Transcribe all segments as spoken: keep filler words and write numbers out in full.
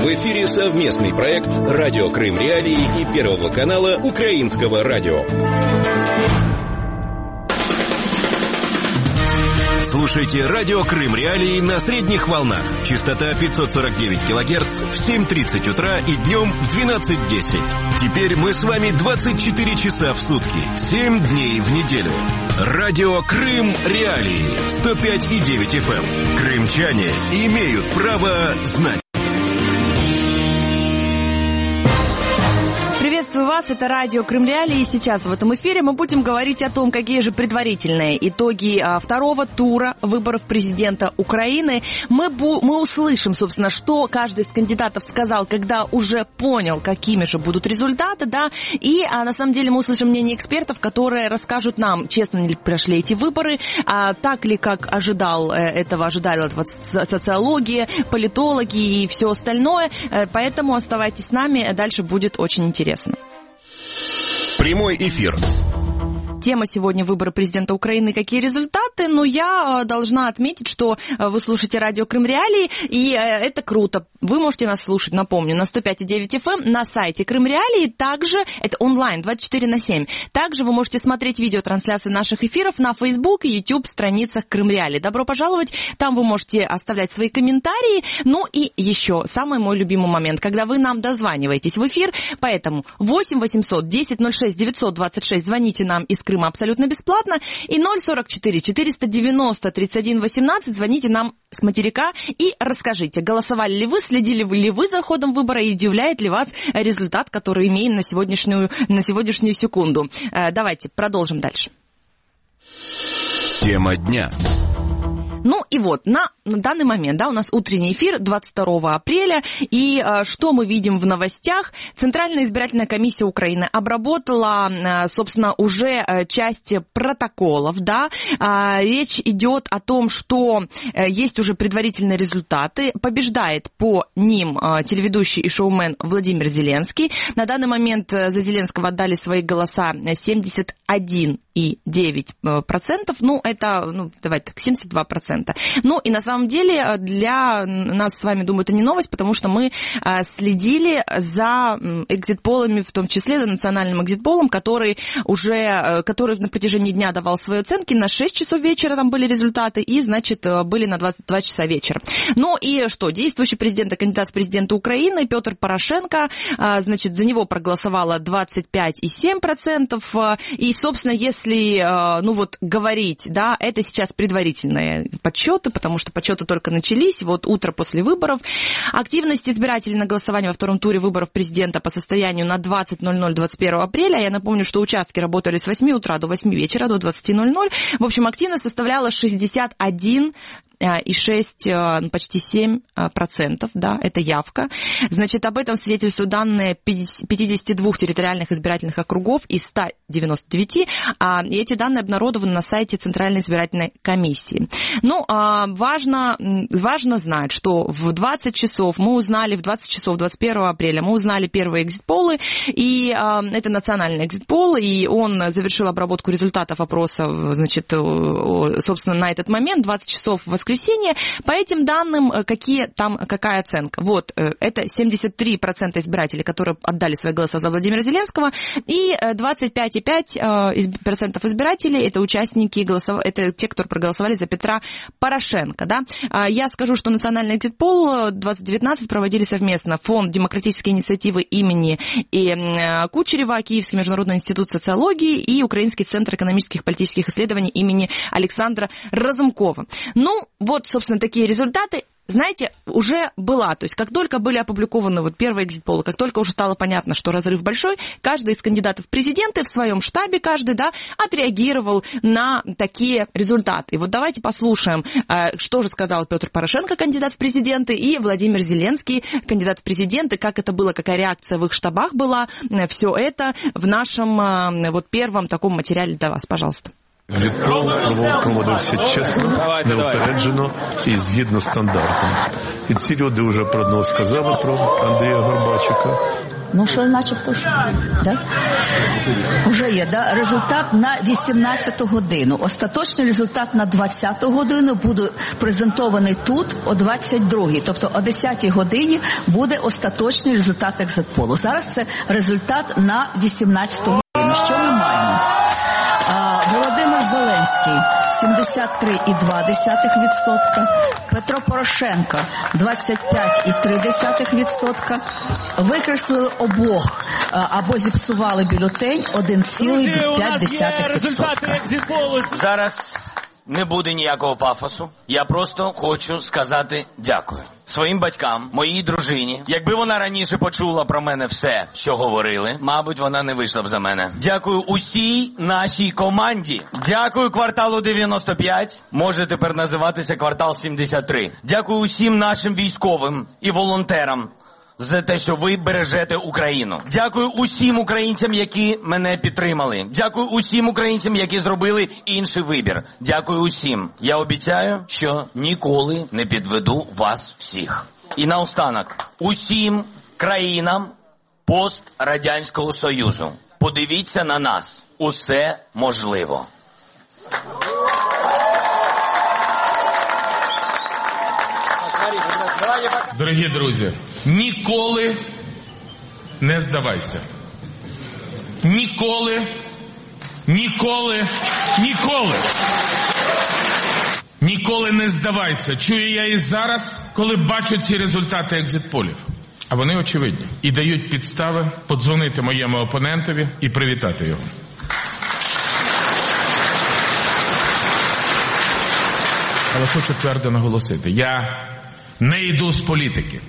В эфире совместный проект «Радио Крым Реалии» и Первого канала Украинского радио. Слушайте «Радио Крым Реалии» на средних волнах. Частота пятьсот сорок девять килогерц в семь тридцать утра и днем в двенадцать десять. Теперь мы с вами двадцать четыре часа в сутки, семь дней в неделю. «Радио Крым Реалии» сто пять и девять эф эм. Крымчане имеют право знать. Приветствую вас, это радио Крым Реалии, и сейчас в этом эфире мы будем говорить о том, какие же предварительные итоги а, второго тура выборов президента Украины. Мы, бу- мы услышим, собственно, что каждый из кандидатов сказал, когда уже понял, какими же будут результаты, да, и а, на самом деле мы услышим мнение экспертов, которые расскажут нам, честно ли прошли эти выборы, а, так ли, как ожидал этого, ожидала этого социология, политологи и все остальное, поэтому оставайтесь с нами, дальше будет очень интересно. Прямой эфир. Тема сегодня — выборы президента Украины. Какие результаты? Но я должна отметить, что вы слушаете радио Крым Реалии, и это круто. Вы можете нас слушать, напомню, на сто пять и девять эф эм, на сайте Крым Реалии. Также это онлайн, двадцать четыре на семь. Также вы можете смотреть видеотрансляции наших эфиров на Facebook и YouTube страницах Крым Реалии. Добро пожаловать. Там вы можете оставлять свои комментарии. Ну и еще самый мой любимый момент, когда вы нам дозваниваетесь в эфир. Поэтому восемь восемьсот десять ноль шесть девятьсот двадцать шесть. Звоните нам из Крыма абсолютно бесплатно. И ноль сорок четыре четыреста девяносто тридцать один восемнадцать. Звоните нам с материка и расскажите, голосовали ли вы, следили ли вы за ходом выбора и удивляет ли вас результат, который имеем на сегодняшнюю, на сегодняшнюю секунду. Давайте продолжим дальше. Тема дня. Ну и вот, на, на данный момент, да, у нас утренний эфир двадцать второго апреля, и а, что мы видим в новостях? Центральная избирательная комиссия Украины обработала, а, собственно, уже а, часть протоколов, да, а, речь идет о том, что а, есть уже предварительные результаты, побеждает по ним а, телеведущий и шоумен Владимир Зеленский. На данный момент а, за Зеленского отдали свои голоса семьдесят один и девять процентов, ну это, ну давайте так, семьдесят два процента. Ну и на самом деле для нас с вами, думаю, это не новость, потому что мы следили за экзит-полами, в том числе за национальным экзит-полом, который уже, который на протяжении дня давал свои оценки. На шесть часов вечера там были результаты и, значит, были на двадцать два часа вечера. Ну и что, действующий президент и кандидат в президенты Украины Петр Порошенко, значит, за него проголосовало двадцать пять и семь десятых процента. И, собственно, если, ну вот, говорить, да, это сейчас предварительные подсчеты, потому что подсчеты только начались, вот утро после выборов. Активность избирателей на голосование во втором туре выборов президента по состоянию на двадцать ноль ноль двадцать первого апреля. Я напомню, что участки работали с восьми утра до восьми вечера, до двадцати ноль ноль. В общем, активность составляла шестьдесят один и шесть, почти семь процентов, да, это явка. Значит, об этом свидетельствуют данные пятидесяти двух территориальных избирательных округов из ста девяноста девяти, и эти данные обнародованы на сайте Центральной избирательной комиссии. Ну, важно, важно знать, что в двадцать часов мы узнали, в двадцать часов двадцать первого апреля мы узнали первые экзит-полы, и это национальный экзит-пол, и он завершил обработку результатов опроса, значит, собственно, на этот момент, двадцать часов в воскресенье. По этим данным, какие там, какая оценка? Вот, это семьдесят три процента избирателей, которые отдали свои голоса за Владимира Зеленского, и двадцать пять и пять процентов избирателей, это участники, голосов... это те, которые проголосовали за Петра Порошенко, да. Я скажу, что национальный экзит-пол двадцать девятнадцать проводили совместно Фонд демократической инициативы имени Кучерева, Киевский международный институт социологии и Украинский центр экономических и политических исследований имени Александра Разумкова. Ну, вот, собственно, такие результаты. Знаете, уже была, то есть как только были опубликованы вот первые экзит-полы, как только уже стало понятно, что разрыв большой, каждый из кандидатов в президенты в своем штабе, каждый, да, отреагировал на такие результаты. И вот давайте послушаем, что же сказал Петр Порошенко, кандидат в президенты, и Владимир Зеленский, кандидат в президенты, как это было, какая реакция в их штабах была. Все это в нашем вот первом таком материале для вас, пожалуйста. Екзит-пол проводився чесно, неупереджено і згідно стандартам. І ці люди вже про одного сказали, про Андрія Горбачика. Ну, що начебто ж, да? Уже є, да? Результат на вісімнадцяту годину. Остаточний результат на двадцяту годину буде презентований тут о двадцять другій. Тобто о десятій годині буде остаточний результат екзит-полу. Зараз це результат на вісімнадцяту годину. Що ми маємо? А, Володимир Зеленський сімдесят три цілих два десятих відсотка, Петро Порошенко двадцять п'ять цілих три десятих відсотка, викреслили обох або зіпсували бюлетень один цілих п'ять десятих відсотка. Зараз не буде ніякого пафосу. Я просто хочу сказати дякую своїм батькам, моїй дружині. Якби вона раніше почула про мене все, що говорили, мабуть, вона не вийшла б за мене. Дякую усій нашій команді. Дякую кварталу дев'яносто п'ять. Може тепер називатися квартал сімдесят три. Дякую усім нашим військовим і волонтерам за те, що ви бережете Україну. Дякую усім українцям, які мене підтримали. Дякую усім українцям, які зробили інший вибір. Дякую усім. Я обіцяю, що ніколи не підведу вас всіх. І наостанок, усім країнам пострадянського Союзу. Подивіться на нас. Усе можливо. Дорогі друзі, ніколи не здавайся. Ніколи, ніколи, ніколи. Ніколи не здавайся. Чую я і зараз, коли бачу ці результати екзит-полів. А вони очевидні. І дають підстави подзвонити моєму опонентові і привітати його. Але хочу твердо наголосити. Я не йду з політики.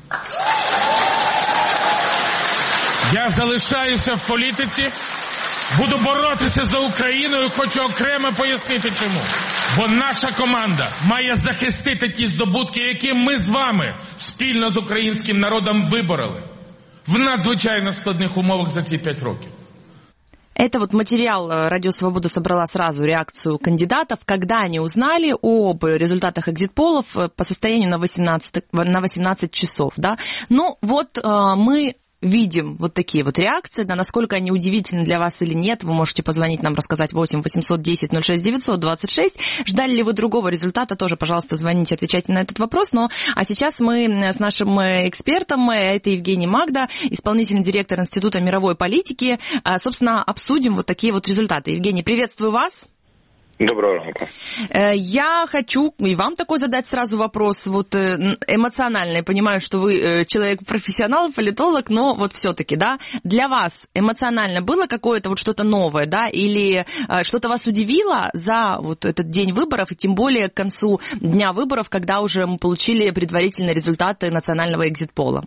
Я залишаюся в політиці, буду боротися за Україну і хочу окремо пояснити чому. Бо наша команда має захистити ті здобутки, які ми з вами спільно з українським народом вибороли в надзвичайно складних умовах за ці п'ять років. Это вот материал «Радио Свобода» собрала сразу реакцию кандидатов, когда они узнали об результатах экзит-полов по состоянию на восемнадцать, на восемнадцать часов. Да? Ну вот мы видим вот такие вот реакции, да, насколько они удивительны для вас или нет, вы можете позвонить нам, рассказать восемь восемьсот десять ноль шесть девятьсот двадцать шесть. Ждали ли вы другого результата, тоже, пожалуйста, звоните, отвечайте на этот вопрос. Ну, а сейчас мы с нашим экспертом, это Евгений Магда, исполнительный директор Института мировой политики, собственно, обсудим вот такие вот результаты. Евгений, приветствую вас. Доброго ранку. Я хочу и вам такой задать сразу вопрос, вот эмоциональный. Понимаю, что вы человек-профессионал, политолог, но вот все-таки, да, для вас эмоционально было какое-то вот что-то новое, да, или что-то вас удивило за вот этот день выборов, и тем более к концу дня выборов, когда уже мы получили предварительные результаты национального екзит-пола?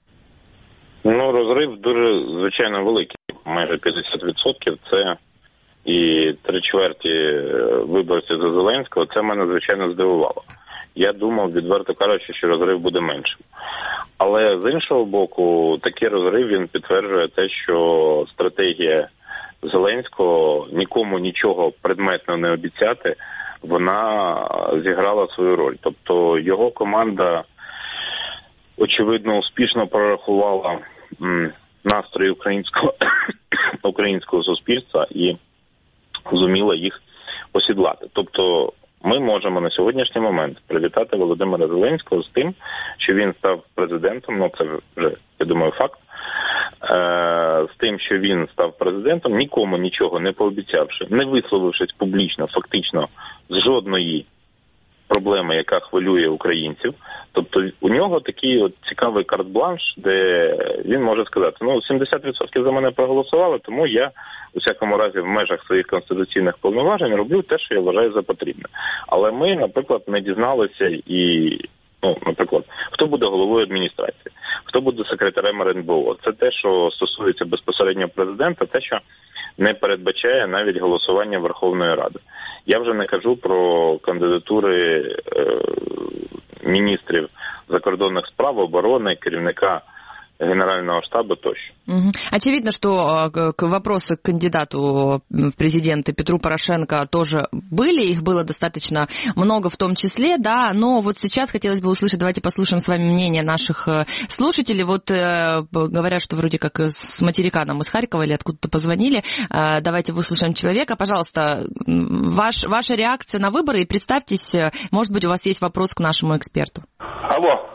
Ну, розрив дуже, звичайно, великий. Майже п'ятдесят відсотків це і три чверті виборців за Зеленського, це мене, звичайно, здивувало. Я думав, відверто кажучи, що розрив буде меншим. Але з іншого боку, такий розрив, він підтверджує те, що стратегія Зеленського нікому нічого предметно не обіцяти, вона зіграла свою роль. Тобто його команда, очевидно, успішно прорахувала настрої українського, українського суспільства і зуміла їх осідлати. Тобто ми можемо на сьогоднішній момент привітати Володимира Зеленського з тим, що він став президентом, ну це вже, я думаю, факт, е- з тим, що він став президентом, нікому нічого не пообіцявши, не висловившись публічно, фактично, з жодної проблеми, яка хвилює українців. Тобто у нього такий от цікавий карт-бланш, де він може сказати, ну, сімдесят відсотків за мене проголосували, тому я, у всякому разі, в межах своїх конституційних повноважень роблю те, що я вважаю за потрібне. Але ми, наприклад, не дізналися і, ну, наприклад, хто буде головою адміністрації, хто буде секретарем ер ен бе о. Це те, що стосується безпосередньо президента, те, що не передбачає навіть голосування Верховної Ради. Я вже не кажу про кандидатури е, міністрів закордонних справ, оборони, керівника Генерального штаба тощо. Угу. Очевидно, что к вопросы к кандидату в президенты Петру Порошенко тоже были, их было достаточно много в том числе, да, но вот сейчас хотелось бы услышать, давайте послушаем с вами мнение наших слушателей. Вот э, говорят, что вроде как с материка нам из Харькова или откуда-то позвонили. Э, давайте выслушаем человека. Пожалуйста, ваш, ваша реакция на выборы и представьтесь, может быть, у вас есть вопрос к нашему эксперту. Алло.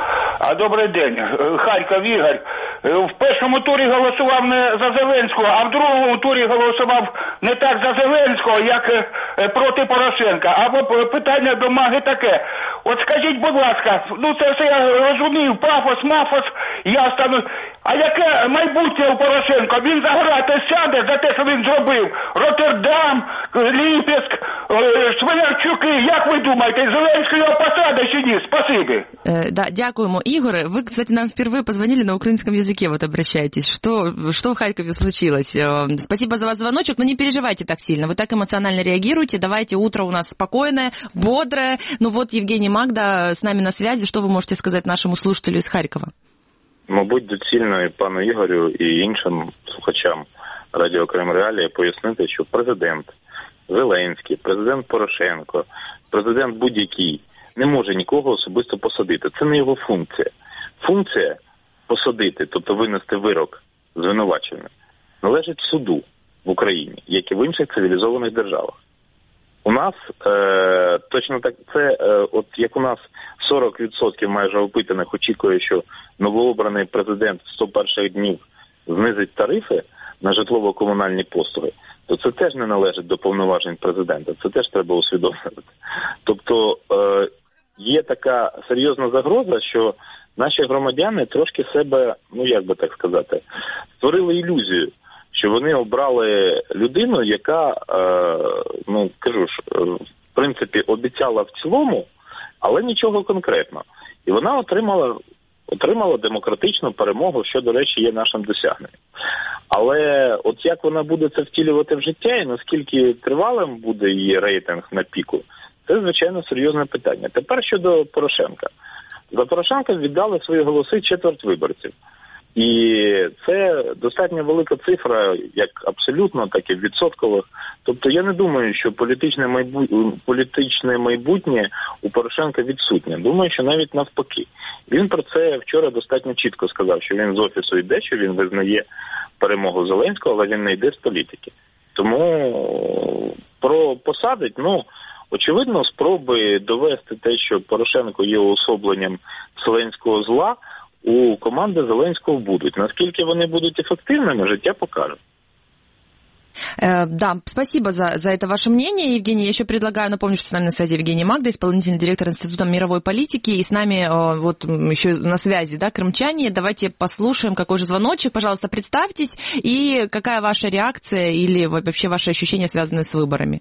А добрий день, Харків Ігор. В першому турі голосував не за Зеленського, а в другому турі голосував не так за Зеленського, як проти Порошенка. Або питання до Маги таке. От скажіть, будь ласка, ну це все я розумію, пафос, мафос, я стану. А яке майбутнє у Порошенка? Він заграти сяде за те, що він зробив. Роттердам, Ліпецьк, Свинарчуки. Як ви думаєте, Зеленський його посаде чи ні? Спасибі. Э, да, дякуємо. Игорь, вы, кстати, нам впервые позвонили на украинском языке, вот обращайтесь. Что, что в Харькове случилось? Э, спасибо за ваш звоночек, но не переживайте так сильно, вы так эмоционально реагируете. Давайте, утро у нас спокойное, бодрое. Ну вот Евгений Магда с нами на связи. Что вы можете сказать нашему слушателю из Харькова? Мабуть, доцільно і пану Ігорю, і іншим слухачам Радіо Крим Реалії пояснити, що президент Зеленський, президент Порошенко, президент будь-який не може нікого особисто посадити. Це не його функція. Функція посадити, тобто винести вирок звинувачення, належить суду в Україні, як і в інших цивілізованих державах. У нас е, точно так, це е, от як у нас сорок відсотків майже опитаних очікує, що новообраний президент в сто перших днів знизить тарифи на житлово-комунальні послуги, то це теж не належить до повноважень президента. Це теж треба усвідомлювати. Тобто е, є така серйозна загроза, що наші громадяни трошки себе, ну як би так сказати, створили ілюзію, що вони обрали людину, яка, е, ну кажу ж, е, в принципі обіцяла в цілому, але нічого конкретно. І вона отримала, отримала демократичну перемогу, що, до речі, є нашим досягненням. Але от як вона буде це втілювати в життя і наскільки тривалим буде її рейтинг на піку, це, звичайно, серйозне питання. Тепер щодо Порошенка. За Порошенка віддали свої голоси четверть виборців. І це достатньо велика цифра, як абсолютно, так і відсоткових. Тобто я не думаю, що політичне майбутнє, політичне майбутнє у Порошенка відсутнє. Думаю, що навіть навпаки. Він про це вчора достатньо чітко сказав, що він з офісу йде, що він визнає перемогу Зеленського, але він не йде з політики. Тому про посадить, ну, очевидно, спроби довести те, що Порошенко є уособленням вселенського зла, у команды Зеленского будут. Насколько они будут эффективными, життя покажет. Э, да, спасибо за, за это ваше мнение, Евгений. Я еще предлагаю, напомню, что с нами на связи Евгений Магда, исполнительный директор Института мировой политики, и с нами э, вот еще на связи, да, крымчане. Давайте послушаем, какой же звоночек. Пожалуйста, представьтесь, и какая ваша реакция или вообще ваши ощущения, связанные с выборами.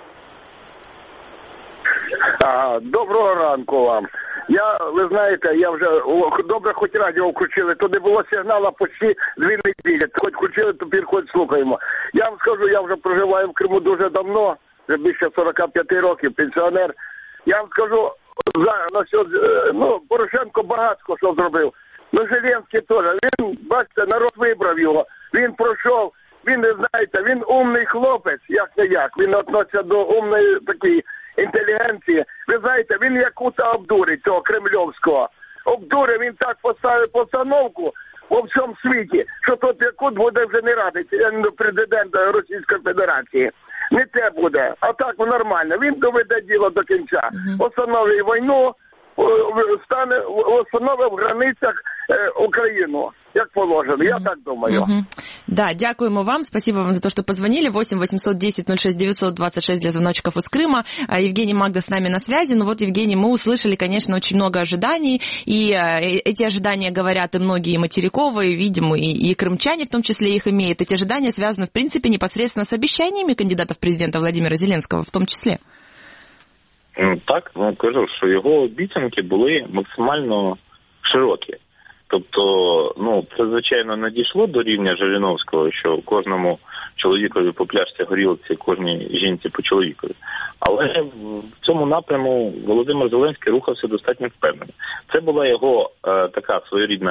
А, доброго ранку вам. Я, ви знаєте, я вже, о, добре, хоч радіо включили, то не було сигналу почти дві неділі. Хоч включили, тепер хоч слухаємо. Я вам скажу, я вже проживаю в Криму дуже давно, вже більше сорок п'ять років, пенсіонер. Я вам скажу, за, насчет, ну, Порошенко багатько що зробив. Ну, Зеленський теж, він, бачите, народ вибрав його, він пройшов, він, не знаєте, він умний хлопець, як не як, він відноситься до умної такої інтелігенції. Ви знаєте, він якута обдурить цього кремльовського. Обдурив, він так поставив постановку во всьому світі, що тут якут буде вже не радий президент Російської Федерації. Не це буде, а так нормально. Він доведе діло до кінця. Остановить війну, стане, остановив в границях Україну, як положено. Я так думаю. Угу. Да, дякуємо вам. Спасибо вам за то, что позвонили. восемь восемьсот десять ноль шесть девятьсот двадцать шесть для звоночков из Крыма. Евгений Магда с нами на связи. Ну вот, Евгений, мы услышали, конечно, очень много ожиданий. И эти ожидания говорят и многие материковые, видимо, и, и крымчане в том числе их имеют. Эти ожидания связаны, в принципе, непосредственно с обещаниями кандидата в президента Владимира Зеленского в том числе. Так, ну кажу, що його обіцянки були максимально широкі. Тобто, ну, це, звичайно, не дійшло до рівня Жириновського, що кожному чоловікові по пляшці горілці, кожній жінці по чоловікові. Але в цьому напряму Володимир Зеленський рухався достатньо впевнено. Це була його е, така своєрідна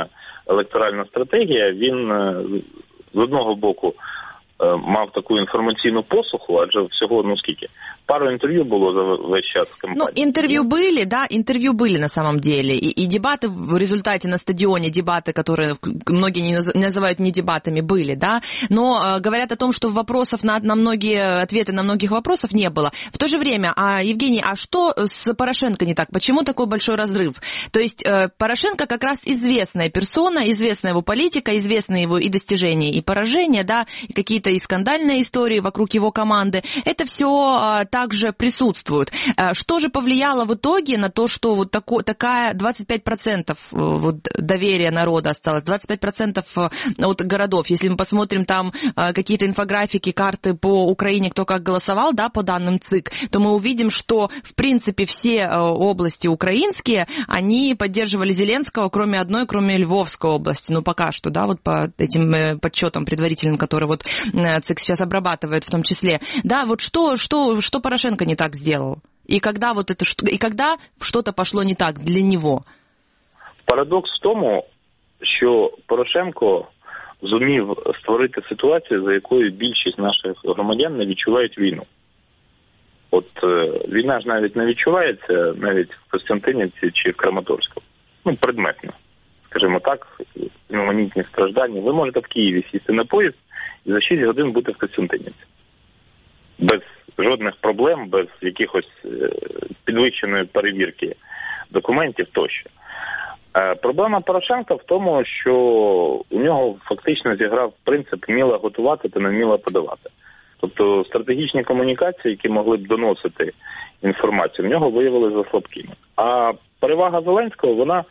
електоральна стратегія, він з одного боку мав таку інформаційну посуху, адже всього, ну скільки, пару интервью было за весь час кампании. Ну, интервью были, да, интервью были на самом деле. И, и дебаты в результате на стадионе, дебаты, которые многие не называют не дебатами, были, да. Но э, говорят о том, что вопросов на, на многие, ответы на многих вопросов не было. В то же время, а, Евгений, а что с Порошенко не так? Почему такой большой разрыв? То есть э, Порошенко как раз известная персона, известная его политика, известны его и достижения, и поражения, да, и какие-то и скандальные истории вокруг его команды. Это все э, также присутствуют. Что же повлияло в итоге на то, что вот тако, такая двадцать пять процентов вот доверия народа осталось, двадцать пять процентов от городов? Если мы посмотрим там какие-то инфографики, карты по Украине, кто как голосовал, да, по данным ЦИК, то мы увидим, что в принципе все области украинские, они поддерживали Зеленского, кроме одной, кроме Львовской области. Ну, пока что, да, вот по этим подсчетам предварительным, которые вот ЦИК сейчас обрабатывает в том числе. Да, вот что, что, что Порошенко не так сделал? И когда вот это, и когда что-то пошло не так для нього? Парадокс в тому, що Порошенко зумів створити ситуацію, за якою більшість наших громадян не відчувають війну. От е, війна ж навіть не відчувається, навіть в Костянтинівці чи в Краматорську. Ну, предметно. Скажімо так, іноманітні страждання. Ви можете в Києві сісти на поїзд і за шість годин бути в Костянтинівці. Без жодних проблем, без якихось підвищеної перевірки документів тощо. Проблема Порошенка в тому, що у нього фактично зіграв принцип «вміла готувати, та не вміла подавати». Тобто стратегічні комунікації, які могли б доносити інформацію, в нього виявилися за слабкими. А перевага Зеленського, вона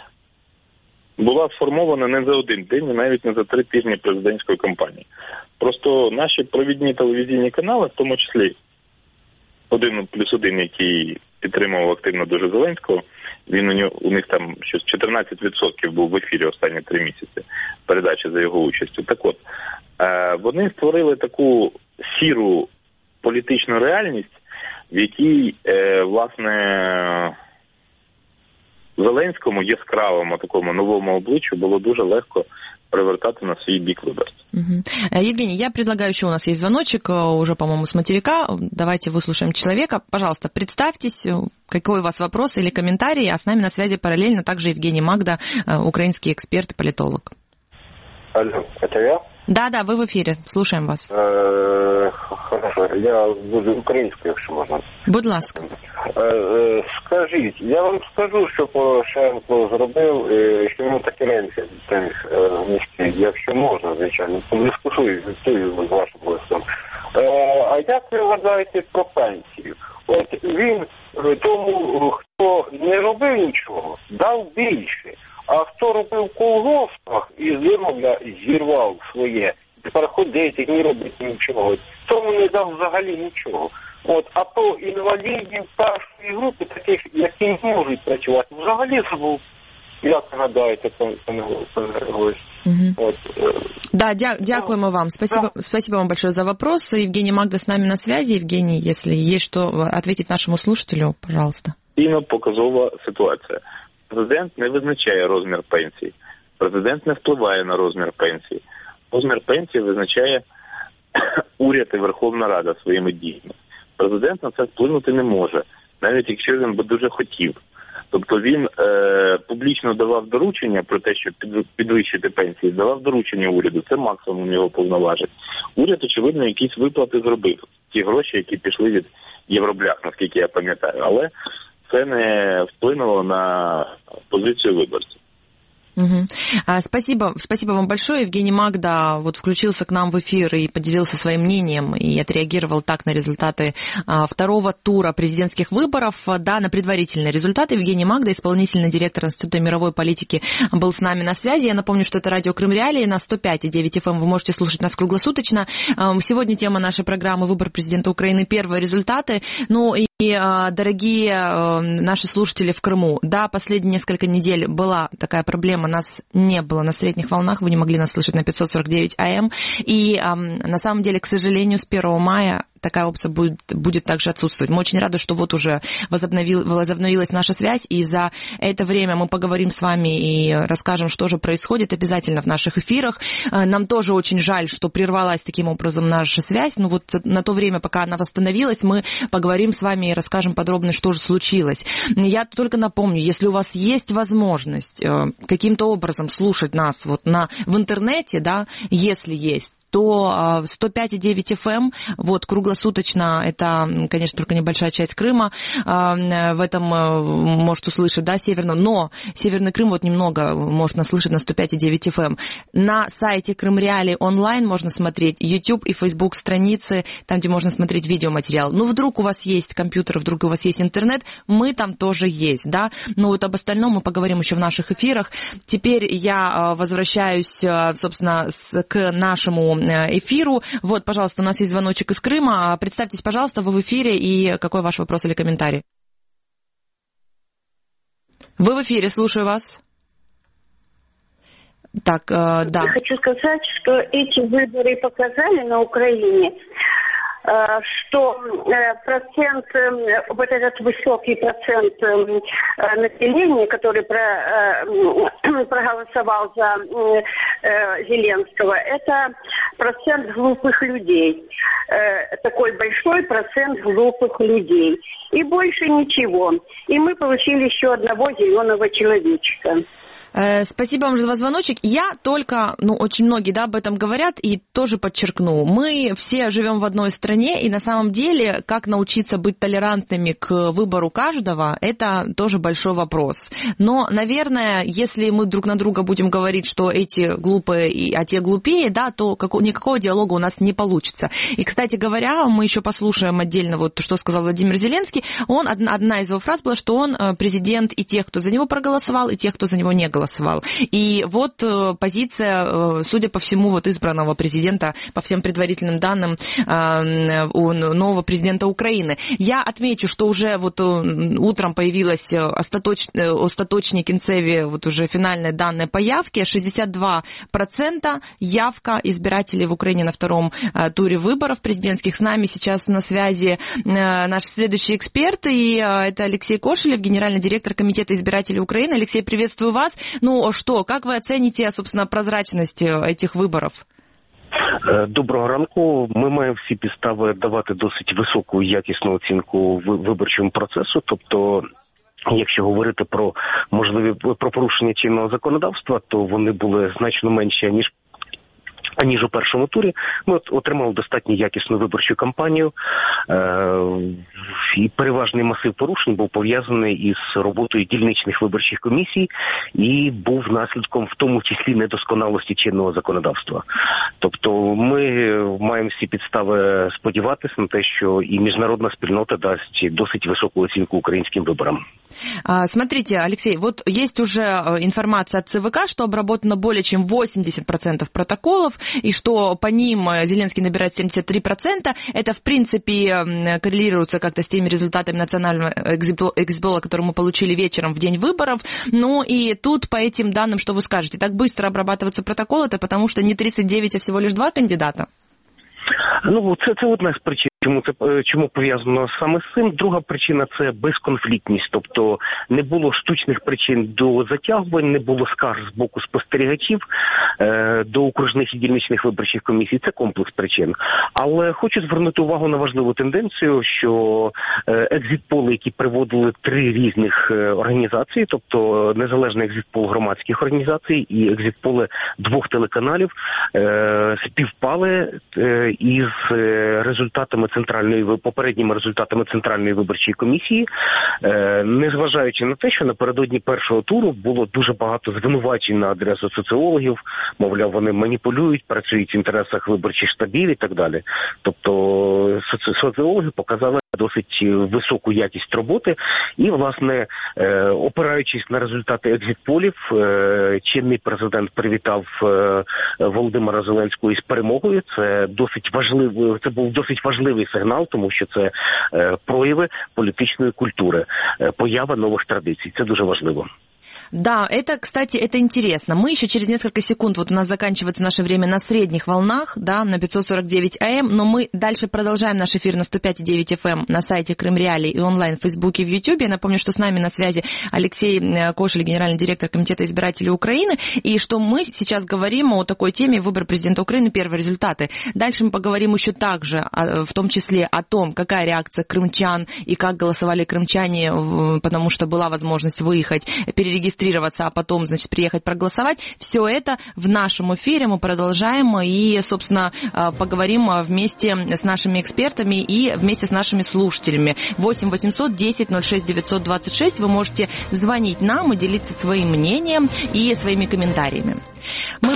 була сформована не за один день, і навіть не за три тижні президентської кампанії. Просто наші провідні телевізійні канали, в тому числі один плюс один, який підтримував активно дуже Зеленського, він у, нього, у них там щось чотирнадцять відсотків був в ефірі останні три місяці передачі за його участю. Так от, е, вони створили таку сіру політичну реальність, в якій, е, власне, Зеленському, яскравому такому новому обличчю, було дуже легко привертати на свой бик выборцев. Угу. Евгений, я предлагаю, еще у нас есть звоночек, уже, по-моему, с материка. Давайте выслушаем человека. Пожалуйста, представьтесь, какой у вас вопрос или комментарий, а с нами на связи параллельно также Евгений Магда, украинский эксперт и политолог. Алло, это я? Да, да, вы в эфире, слушаем вас. Хорошо, я буду українською, якщо можна. Будь ласка. Скажіть, я вам скажу, що Порошенко зробив, що йому такі ренці міські, якщо можна, звичайно, подискусую з вашим гостем. А як ви вважаєте про пенсію? От він тому, хто не робив нічого, дав більше. А хто робив в колгоспах і здоров'я зірвав своє, тепер ходити, не робити нічого, тому не дав взагалі нічого. От, а то інвалідів першої групи, таких, які не можуть працювати, взагалі забув. Як гадаєте, пане гость? Угу. Да, дя- дякуємо вам. Спасибо, да. Спасибо вам большое за вопрос. Евгений Магда с нами на связи. Евгений, если есть что ответить нашему слушателю, пожалуйста. Дійсно показова ситуація. Президент не визначає розмір пенсії. Президент не впливає на розмір пенсії. Розмір пенсії визначає уряд і Верховна Рада своїми діями. Президент на це вплинути не може, навіть якщо він би дуже хотів. Тобто він е, публічно давав доручення про те, щоб підвищити пенсії, давав доручення уряду, це максимум його повноважень. Уряд, очевидно, якісь виплати зробив. Ті гроші, які пішли від євроблях, наскільки я пам'ятаю. Але це не вплинуло на позицию выборцев. Угу. Спасибо, спасибо вам большое. Евгений Магда вот включился к нам в эфир и поделился своим мнением и отреагировал так на результаты второго тура президентских выборов. Да, на предварительные результаты. Евгений Магда, исполнительный директор Института мировой политики, был с нами на связи. Я напомню, что это радио Крым Реалии на сто пять и девять эф эм. Вы можете слушать нас круглосуточно. Сегодня тема нашей программы «Выбор президента Украины. Первые результаты». Ну и, дорогие наши слушатели в Крыму, да, последние несколько недель была такая проблема, нас не было на средних волнах, вы не могли нас слышать на пятьсот сорок девять эй эм, и э, на самом деле, к сожалению, с первого мая такая опция будет, будет также отсутствовать. Мы очень рады, что вот уже возобновил, возобновилась наша связь, и за это время мы поговорим с вами и расскажем, что же происходит обязательно в наших эфирах. Нам тоже очень жаль, что прервалась таким образом наша связь, но вот на то время, пока она восстановилась, мы поговорим с вами и расскажем подробно, что же случилось. Я только напомню, если у вас есть возможность каким-то образом слушать нас вот на, в интернете, да, если есть, то сто пять и девять эф эм, вот, круглосуточно, это, конечно, только небольшая часть Крыма, в этом может услышать, да, северную, но Северный Крым вот немного можно слышать на сто пять и девять эф эм. На сайте Крым Реалии онлайн можно смотреть YouTube и Facebook страницы, там, где можно смотреть видеоматериал. Ну, вдруг у вас есть компьютер, вдруг у вас есть интернет, мы там тоже есть, да, но вот об остальном мы поговорим еще в наших эфирах. Теперь я возвращаюсь, собственно, к нашему эфиру. Вот, пожалуйста, у нас есть звоночек из Крыма. Представьтесь, пожалуйста, вы в эфире, и какой ваш вопрос или комментарий? Вы в эфире, слушаю вас. Так, э, да. Я хочу сказать, что эти выборы показали на Украине, что процент, вот этот высокий процент населения, который проголосовал за Зеленского, это процент глупых людей. Такой большой процент глупых людей. И больше ничего. И мы получили еще одного зеленого человечка. Спасибо вам за звоночек. Я только, ну, очень многие, да, об этом говорят, и тоже подчеркну. Мы все живем в одной стране, и на самом деле, как научиться быть толерантными к выбору каждого, это тоже большой вопрос. Но, наверное, если мы друг на друга будем говорить, что эти глупые, а те глупее, да, то никакого диалога у нас не получится. И, кстати говоря, мы еще послушаем отдельно, вот, что сказал Владимир Зеленский. Он, одна из его фраз была, что он президент и тех, кто за него проголосовал, и тех, кто за него не голосовал. Голосовал. И вот э, позиция, э, судя по всему, вот избранного президента, по всем предварительным данным, э, у нового президента Украины. Я отмечу, что уже вот э, утром появилась остаточ, э, остаточник Кінцеві, вот уже финальные данные по явке. шестьдесят два процента явка избирателей в Украине на втором э, туре выборов президентских. С нами сейчас на связи э, наш следующий эксперт, и э, это Алексей Кошелев, генеральный директор Комитета избирателей Украины. Алексей, приветствую вас. Ну что, как вы оцените, собственно, прозрачность этих виборів? Доброго ранку. Ми маємо всі підстави давати досить високу якісну оцінку виборчому процесу. Тобто, якщо говорити про можливі про порушення чинного законодавства, то вони були значно менші, ніж аніж у першому турі. Ми отримали достатньо якісну виборчу кампанію, е- і переважний масив порушень був пов'язаний із роботою дільничних виборчих комісій і був наслідком в тому числі недосконалості чинного законодавства. Тобто ми маємо всі підстави сподіватися на те, що і міжнародна спільнота дасть досить високу оцінку українським виборам. Смотрите, Алексей, вот есть уже информация от ЦВК, что обработано более чем восемьдесят процентов протоколов, и что по ним Зеленский набирает семьдесят три процента. Это, в принципе, коррелируется как-то с теми результатами национального экзитпола, которые мы получили вечером в день выборов. Ну и тут по этим данным, что вы скажете? Так быстро обрабатываются протоколы, это потому что не тридцать девять, а всего лишь два кандидата? Ну, це, це одна з причин. Чому це чому пов'язано саме з цим? Друга причина – це безконфліктність. Тобто не було штучних причин до затягувань, не було скарг з боку спостерігачів е, до окружних і дільничних виборчих комісій. Це комплекс причин. Але хочу звернути увагу на важливу тенденцію, що е, екзитполи, які приводили три різних е, організації, тобто незалежний екзитпол громадських організацій і екзитполи двох телеканалів, е, співпали е, із е, результатами центральної попередніми результатами Центральної виборчої комісії, е, незважаючи на те, що напередодні першого туру було дуже багато звинувачень на адресу соціологів, мовляв, вони маніпулюють, працюють в інтересах виборчих штабів і так далі. Тобто соці... соціологи показали досить високу якість роботи і, власне, е, опираючись на результати екзитполів, е, чинний президент привітав е, Володимира Зеленського із перемогою. Це досить важливий, це був досить важливий сигнал, тому що це е, прояви політичної культури, е, поява нових традицій. Це дуже важливо. Да, это, кстати, это интересно. Мы еще через несколько секунд, вот у нас заканчивается наше время на средних волнах, да, на пятьсот сорок девять АМ, но мы дальше продолжаем наш эфир на сто пять и девять эф эм на сайте Крым Реалии и онлайн в Фейсбуке и в Ютьюбе. Я напомню, что с нами на связи Алексей Кошель, генеральный директор Комитета избирателей Украины, и что мы сейчас говорим о такой теме выбор президента Украины, первые результаты. Дальше мы поговорим еще также, в том числе о том, какая реакция крымчан и как голосовали крымчане, потому что была возможность выехать, перерегистрироваться, а потом, значит, приехать проголосовать. Все это в нашем эфире мы продолжаем и, собственно, поговорим вместе с нашими экспертами и вместе с нашими слушателями. восемь восемьсот десять ноль шесть девятьсот двадцать шесть. Вы можете звонить нам и делиться своим мнением и своими комментариями. Мы...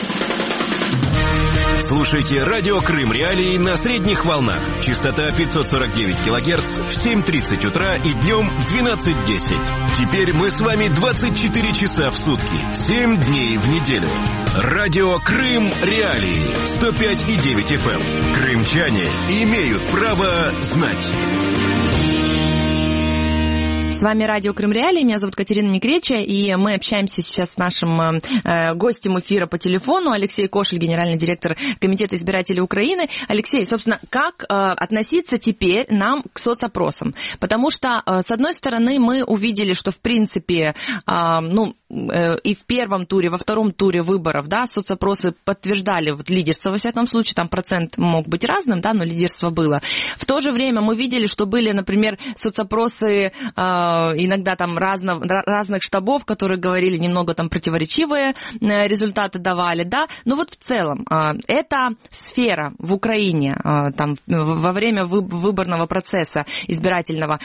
Слушайте радио Крым Реалии на средних волнах. Частота пятьсот сорок девять килогерц в семь тридцать утра и днем в двенадцать десять. Теперь мы с вами двадцать четыре часа в сутки, семь дней в неделю. Радио Крым Реалии, сто пять и девять эф эм. Крымчане имеют право знать. С вами радио Крым Реалии, меня зовут Катерина Некреча, и мы общаемся сейчас с нашим э, гостем эфира по телефону, Алексей Кошель, генеральный директор Комитета избирателей Украины. Алексей, собственно, как э, относиться теперь нам к соцопросам? Потому что, э, с одной стороны, мы увидели, что, в принципе, э, ну, э, и в первом туре, во втором туре выборов, да, соцопросы подтверждали вот, лидерство, во всяком случае, там процент мог быть разным, да, но лидерство было. В то же время мы видели, что были, например, соцопросы э, иногда там разно, разных штабов, которые говорили немного там противоречивые результаты давали, да, но вот в целом эта сфера в Украине там во время выборного процесса избирательного,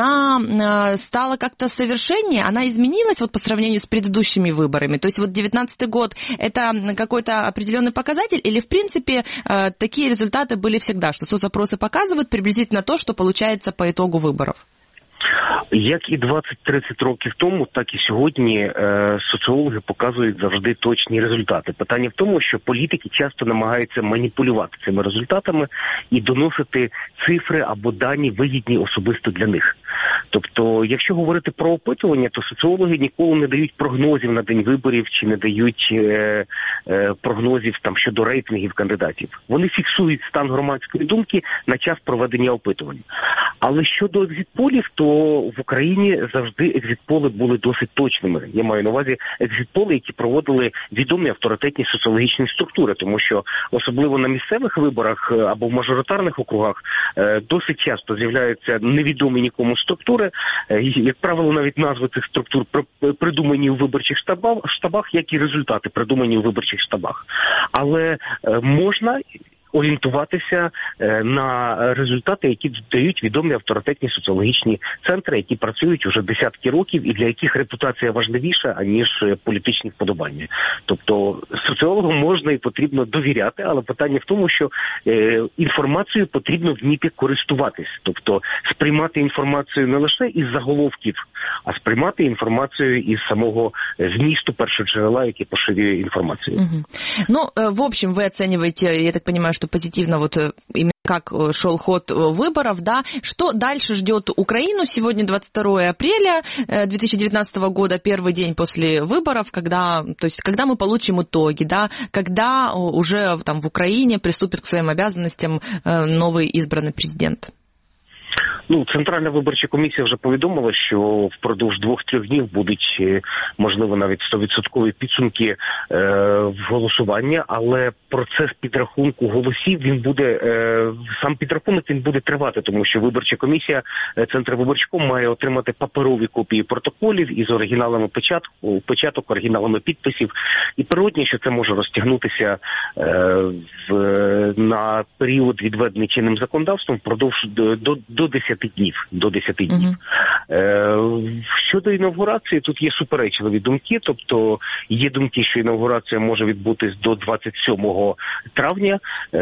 она стала как-то совершеннее, она изменилась вот по сравнению с предыдущими выборами, то есть вот девятнадцатый год это какой-то определенный показатель или в принципе такие результаты были всегда, что соцопросы показывают приблизительно то, что получается по итогу выборов? Як і двадцять-тридцять років тому, так і сьогодні е, соціологи показують завжди точні результати. Питання в тому, що політики часто намагаються маніпулювати цими результатами і доносити цифри або дані вигідні особисто для них. Тобто, якщо говорити про опитування, то соціологи ніколи не дають прогнозів на день виборів чи не дають е, е, прогнозів там щодо рейтингів кандидатів. Вони фіксують стан громадської думки на час проведення опитувань. Але щодо екзитполів, то в Україні завжди екзитполи були досить точними. Я маю на увазі екзитполи, які проводили відомі авторитетні соціологічні структури, тому що особливо на місцевих виборах або в мажоритарних округах досить часто з'являються невідомі нікому структури. Як правило, навіть назви цих структур придумані у виборчих штабах, штабах, як і результати придумані у виборчих штабах. Але можна орієнтуватися на результати, які дають відомі авторитетні соціологічні центри, які працюють уже десятки років і для яких репутація важливіша, аніж політичні вподобання. Тобто соціологам можна і потрібно довіряти, але питання в тому, що е, інформацією потрібно вміти користуватись. Тобто сприймати інформацію не лише із заголовків, а сприймати информацию из самого змісту першоджерела, яке поширює информацию. Угу. Ну, в общем, вы оцениваете, я так понимаю, что позитивно вот именно как шел ход выборов, да. Что дальше ждет Украину? Сегодня двадцать второе апреля две тысячи девятнадцатого года, первый день после выборов, когда, то есть, когда мы получим итоги, да, когда уже там в Украине приступит к своим обязанностям новый избранный президент. Ну, Центральна виборча комісія вже повідомила, що впродовж двох-трьох днів будуть, можливо, навіть сто відсотків підсумки е, голосування, але процес підрахунку голосів, він буде, е, сам підрахунок він буде тривати, тому що виборча комісія, Центрвиборчком має отримати паперові копії протоколів із оригіналами початку, початок, оригіналами підписів, і природні, що це може розтягнутися е, в, на період, відведений чинним законодавством, впродовж до, до, до десяти днів, до десяти днів. Uh-huh. Е, щодо інавгурації, тут є суперечливі думки, тобто є думки, що інавгурація може відбутись до двадцять сьомого травня, е,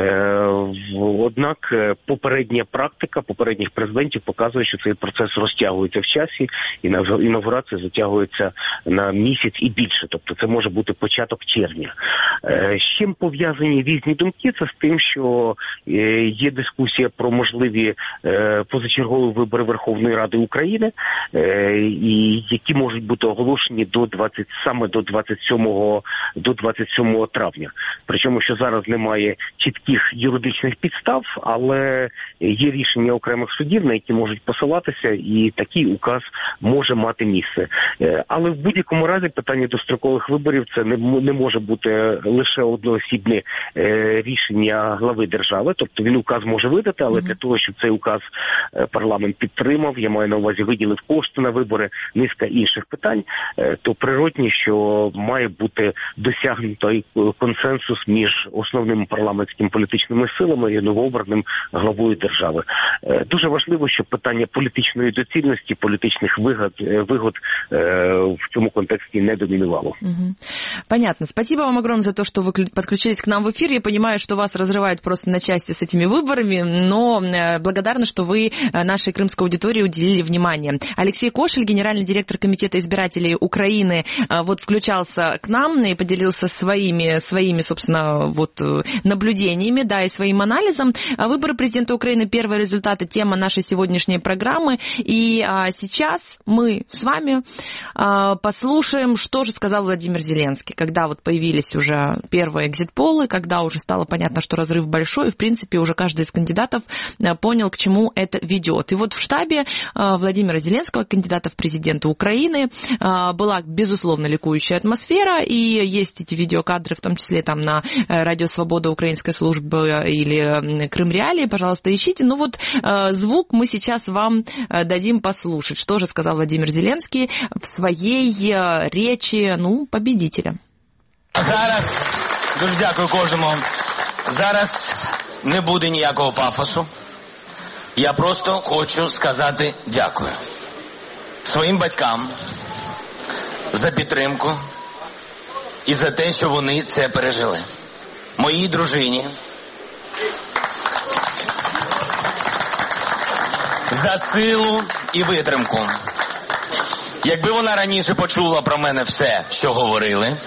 однак попередня практика попередніх президентів показує, що цей процес розтягується в часі, і інавгурація затягується на місяць і більше, тобто це може бути початок червня. Е, з чим пов'язані різні думки? Це з тим, що е, є дискусія про можливі е, позачергові позачергові вибори Верховної Ради України, і які можуть бути оголошені до двадцять саме до двадцять сьомого до двадцять сьомого травня. Причому, що зараз немає чітких юридичних підстав, але є рішення окремих судів, на які можуть посилатися, і такий указ може мати місце. Але в будь-якому разі питання дострокових виборів це не, не може бути лише одноосібне рішення глави держави, тобто він указ може видати, але для того, щоб цей указ парламент підтримав, я маю на увазі виділив кошти на вибори, низка інших питань, то природні, що має бути досягнутий консенсус між основними парламентськими політичними силами і новообраним главою держави. Дуже важливо, щоб питання політичної доцільності, політичних вигод, вигод в цьому контексте не доминировало. Угу. Понятно. Спасибо вам огромное за то, что вы подключились к нам в эфир. Я понимаю, что вас разрывает просто на части с этими выборами, но благодарна, что вы нашей крымской аудитории уделили внимание. Алексей Кошель, генеральный директор Комитета избирателей Украины, вот включался к нам и поделился своими, своими, собственно, вот наблюдениями, да, и своим анализом. Выборы президента Украины, первые результаты, тема нашей сегодняшней программы. И сейчас мы с вами послушаем, что же сказал Владимир Зеленский, когда вот появились уже первые экзит-полы, когда уже стало понятно, что разрыв большой, и, в принципе, уже каждый из кандидатов понял, к чему это ведет. И вот в штабе Владимира Зеленского, кандидата в президенты Украины, была, безусловно, ликующая атмосфера, и есть эти видеокадры, в том числе там на Радио Свобода украинской службы или Крым Реалии, пожалуйста, ищите. Ну вот звук мы сейчас вам дадим послушать, что же сказал Владимир Зеленский в своей речи, ну, победителя. Зараз, дуже дякую кожному, зараз не буде ніякого пафосу. Я просто хочу сказати дякую своїм батькам за підтримку і за те, що вони це пережили. Моїй дружині за силу і витримку. Якби вона раніше почула про мене все, що говорили,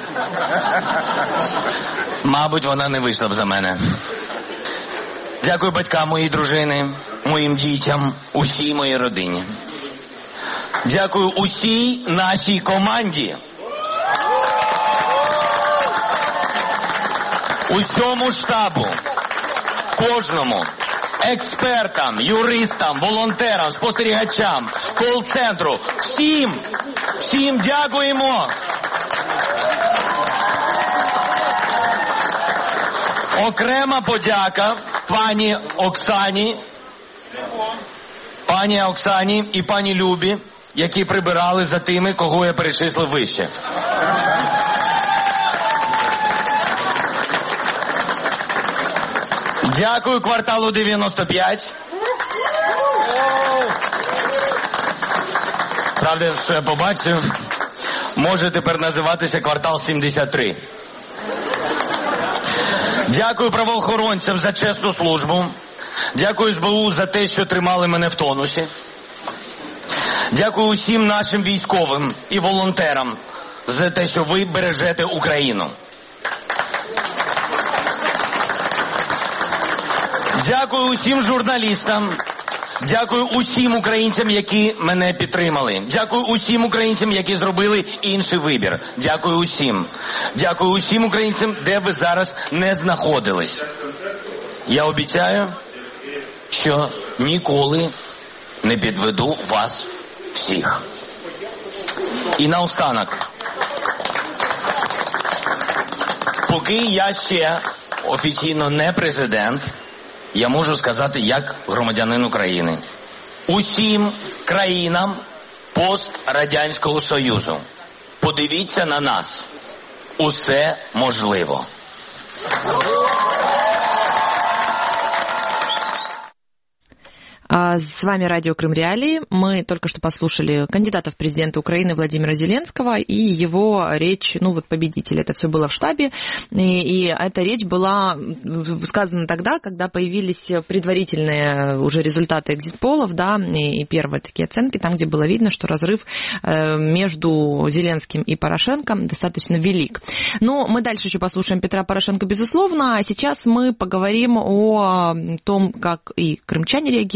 мабуть, вона не вийшла б за мене. Дякую батькам моєї дружини, моїм дітям, усій моїй родині. Дякую усій нашій команді. Усьому штабу, кожному, експертам, юристам, волонтерам, спостерігачам, кол-центру, всім, всім дякуємо. Окрема подяка пані Оксані, пані Оксані і пані Любі, які прибирали за тими, кого я перечислив вище. Дякую кварталу дев'яносто п'ять. Правда, що я побачив, може тепер називатися квартал сімдесят три. Дякую правоохоронцям за чесну службу. Дякую ес бе у за те, що тримали мене в тонусі. Дякую усім нашим військовим і волонтерам за те, що ви бережете Україну. Дякую усім журналістам. Дякую усім українцям, які мене підтримали. Дякую усім українцям, які зробили інший вибір. Дякую усім. Дякую усім українцям, де ви зараз не знаходились. Я обіцяю, що ніколи не підведу вас всіх. І наостанок. Поки я ще офіційно не президент, я можу сказати як громадянин України. Усім країнам пострадянського Союзу. Подивіться на нас. Усе можливо. С вами радио Крым Реалии. Мы только что послушали кандидата в президенты Украины Владимира Зеленского и его речь, ну вот победитель. Это все было в штабе. И, и эта речь была сказана тогда, когда появились предварительные уже результаты экзит-полов, да, и, и первые такие оценки, там, где было видно, что разрыв между Зеленским и Порошенко достаточно велик. Но мы дальше еще послушаем Петра Порошенко, безусловно. А сейчас мы поговорим о том, как и крымчане реагируют, и, собственно,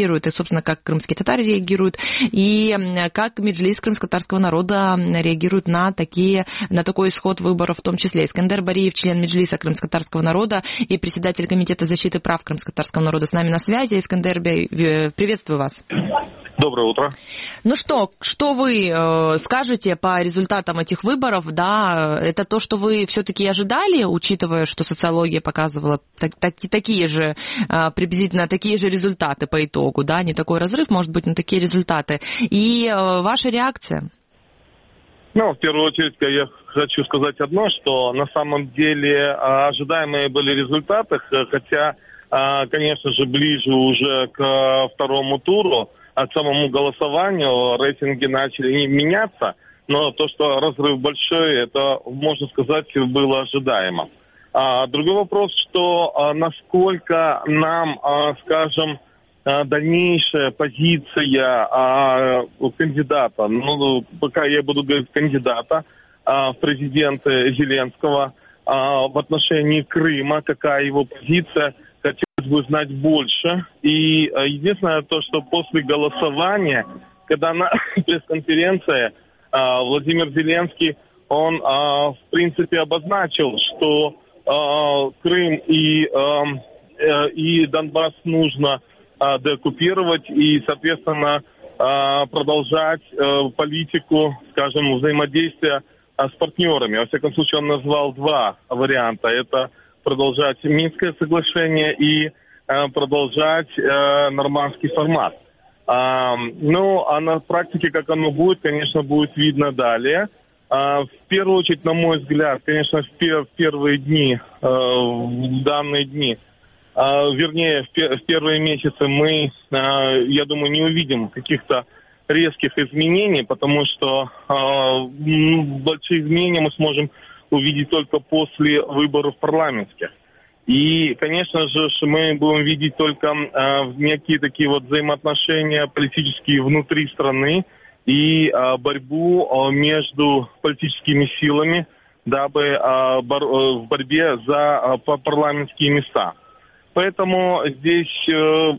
собственно, как крымские татары реагируют, и как Меджлис крымско-татарского народа реагирует на, такие, на такой исход выборов в том числе. Искандер Бариев, член Меджлиса крымско-татарского народа и председатель Комитета защиты прав крымско-татарского народа, с нами на связи. Искандер Бариев, приветствую вас. Доброе утро. Ну что, что вы э, скажете по результатам этих выборов? Да, это то, что вы все-таки ожидали, учитывая, что социология показывала так, так, такие же, э, приблизительно такие же результаты по итогу, да, не такой разрыв, может быть, но такие результаты. И э, ваша реакция? Ну, в первую очередь, я хочу сказать одно, что на самом деле ожидаемые были результаты, хотя, конечно же, ближе уже к второму туру, к самому голосованию рейтинги начали меняться, но то, что разрыв большой, это, можно сказать, было ожидаемо. А другой вопрос, что насколько нам, скажем, дальнейшая позиция а, кандидата, ну, пока я буду говорить кандидата а, в президенты Зеленского а, в отношении Крыма, какая его позиция, хотелось бы знать больше. И а, единственное то, что после голосования, когда на пресс-конференции а, Владимир Зеленский, он а, в принципе обозначил, что а, Крым и, а, и Донбасс нужно деоккупировать и, соответственно, продолжать политику, скажем, взаимодействия с партнерами. Во всяком случае, он назвал два варианта. Это продолжать Минское соглашение и продолжать нормандский формат. Ну, а на практике, как оно будет, конечно, будет видно далее. В первую очередь, на мой взгляд, конечно, в первые дни, в данные дни, Uh, вернее, в, в первые месяцы мы, uh, я думаю, не увидим каких-то резких изменений, потому что uh, большие изменения мы сможем увидеть только после выборов парламентских. И, конечно же, мы будем видеть только uh, некие такие вот взаимоотношения политические внутри страны и uh, борьбу uh, между политическими силами, дабы uh, бор- uh, в борьбе за uh, парламентские места. Поэтому здесь э,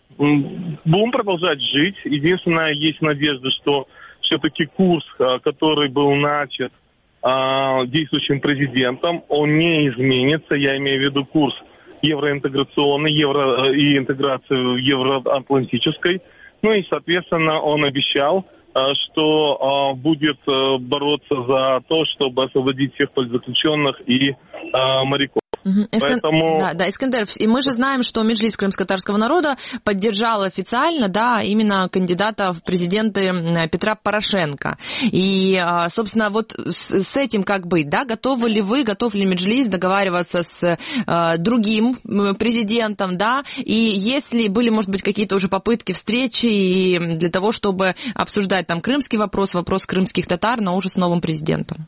будем продолжать жить. Единственное, есть надежда, что все-таки курс, э, который был начат э, действующим президентом, он не изменится. Я имею в виду курс евроинтеграционный евро, и интеграцию евроатлантической. Ну и, соответственно, он обещал, э, что э, будет э, бороться за то, чтобы освободить всех политзаключенных и э, моряков. Угу. Поэтому... Да, да, Искандер, и мы же знаем, что Меджлис крымско-татарского народа поддержал официально, да, именно кандидата в президенты Петра Порошенко. И, собственно, вот с, с этим как быть, да, готовы ли вы, готов ли Меджлис договариваться с э, другим президентом, да, и если были, может быть, какие-то уже попытки встречи и для того, чтобы обсуждать там крымский вопрос, вопрос крымских татар, но уже с новым президентом?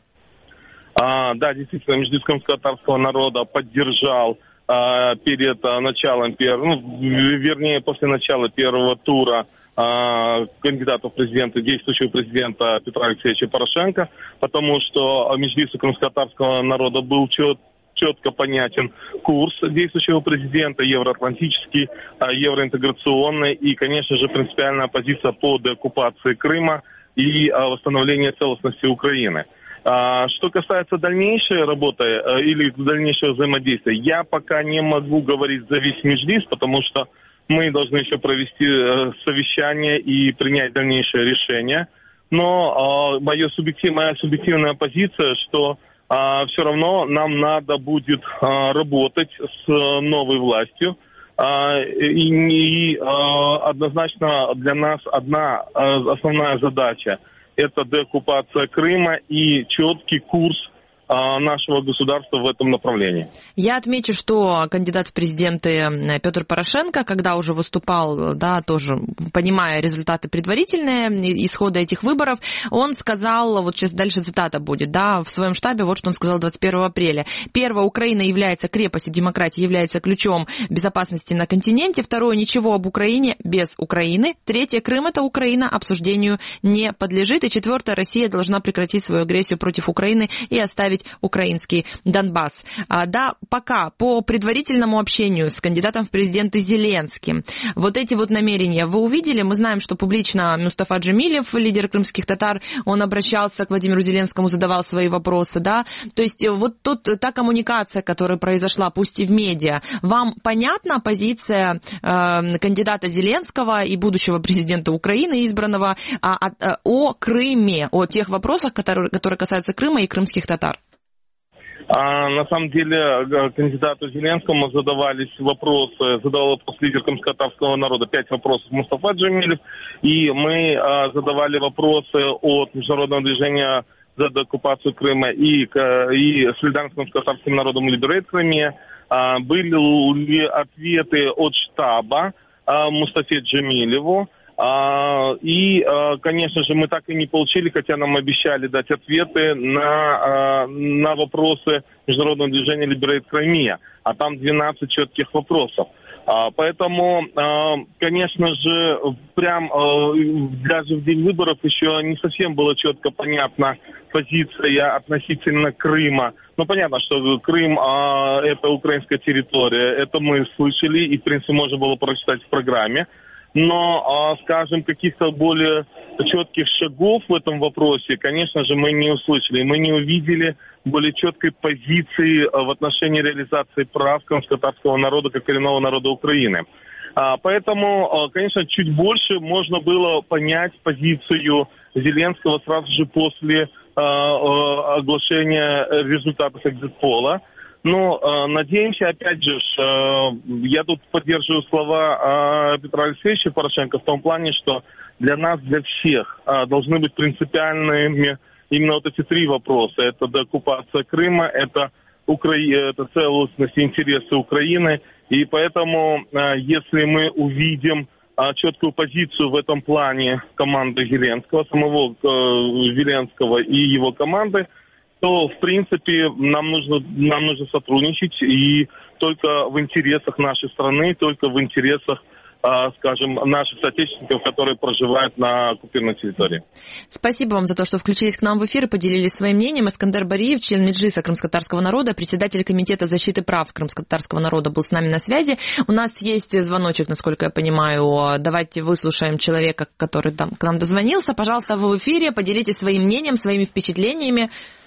А, да, действительно, Меджлис крымско-татарского народа поддержал а, перед а, началом, пер... ну, вернее, после начала первого тура а, кандидата в президенты, действующего президента Петра Алексеевича Порошенко, потому что Меджлису крымско-татарского народа был чет... четко понятен курс действующего президента, евроатлантический, а, евроинтеграционный и, конечно же, принципиальная позиция по деоккупации Крыма и а, восстановлению целостности Украины. Что касается дальнейшей работы или дальнейшего взаимодействия, я пока не могу говорить за весь Меджлис, потому что мы должны еще провести совещание и принять дальнейшее решение. Но моя субъективная, моя субъективная позиция, что все равно нам надо будет работать с новой властью. И, и однозначно для нас одна основная задача – это деоккупация Крыма и четкий курс а, нашего государства в этом направлении. Я отмечу, что кандидат в президенты Петр Порошенко, когда уже выступал, да, тоже понимая результаты предварительные, исхода этих выборов, он сказал, вот сейчас дальше цитата будет, да, в своем штабе, вот что он сказал двадцать первого апреля. Первое, Украина является крепостью демократии, является ключом безопасности на континенте. Второе, ничего об Украине без Украины. Третье, Крым — это Украина, обсуждению не подлежит. И четвертое, Россия должна прекратить свою агрессию против Украины и оставить защищать украинский Донбасс. А, да, пока по предварительному общению с кандидатом в президенты Зеленским, вот эти вот намерения вы увидели? Мы знаем, что публично Мустафа Джемилев, лидер крымских татар, он обращался к Владимиру Зеленскому, задавал свои вопросы, да? То есть вот тут та коммуникация, которая произошла, пусть и в медиа, вам понятна позиция э, кандидата Зеленского и будущего президента Украины избранного а, а, о Крыме, о тех вопросах, которые, которые касаются Крыма и крымских татар? А, на самом деле кандидату Зеленскому задавались вопросы, задавал вопрос лидер крымско-татарского народа, пять вопросов Мустафа Джемилев, и мы а, задавали вопросы от международного движения за деоккупацию Крыма и, и солидарность с крымско-татарским народом Либерейт Крыме. А, были ли ответы от штаба а, Мустафе Джемилеву. А, и, а, конечно же, мы так и не получили, хотя нам обещали дать ответы на, а, на вопросы международного движения Liberate Crimea, а там двенадцать четких вопросов. А, поэтому, а, конечно же, прям а, даже в день выборов еще не совсем было четко понятна позиция относительно Крыма. Ну, понятно, что Крым а, это украинская территория, это мы слышали и, в принципе, можно было прочитать в программе. Но, скажем, каких-то более четких шагов в этом вопросе, конечно же, мы не услышали. Мы не увидели более четкой позиции в отношении реализации прав крымско-татарского народа как коренного народа Украины. Поэтому, конечно, чуть больше можно было понять позицию Зеленского сразу же после оглашения результатов экзит-пола. Но э, надеемся, опять же, э, я тут поддерживаю слова э, Петра Алексеевича Порошенко в том плане, что для нас, для всех э, должны быть принципиальными именно вот эти три вопроса. Это деоккупация Крыма, это, Укра... это целостность и интересы Украины. И поэтому, э, если мы увидим э, четкую позицию в этом плане команды Зеленского, самого э, Зеленского и его команды, то, в принципе, нам нужно, нам нужно сотрудничать, и только в интересах нашей страны, только в интересах, скажем, наших соотечественников, которые проживают на оккупированной территории. Спасибо вам за то, что включились к нам в эфир и поделились своим мнением. Эскандер Бариев, член Меджлиса крымско-татарского народа, председатель Комитета защиты прав крымско-татарского народа, был с нами на связи. У нас есть звоночек, насколько я понимаю. Давайте выслушаем человека, который там к нам дозвонился. Пожалуйста, вы в эфире, поделитесь своим мнением, своими впечатлениями.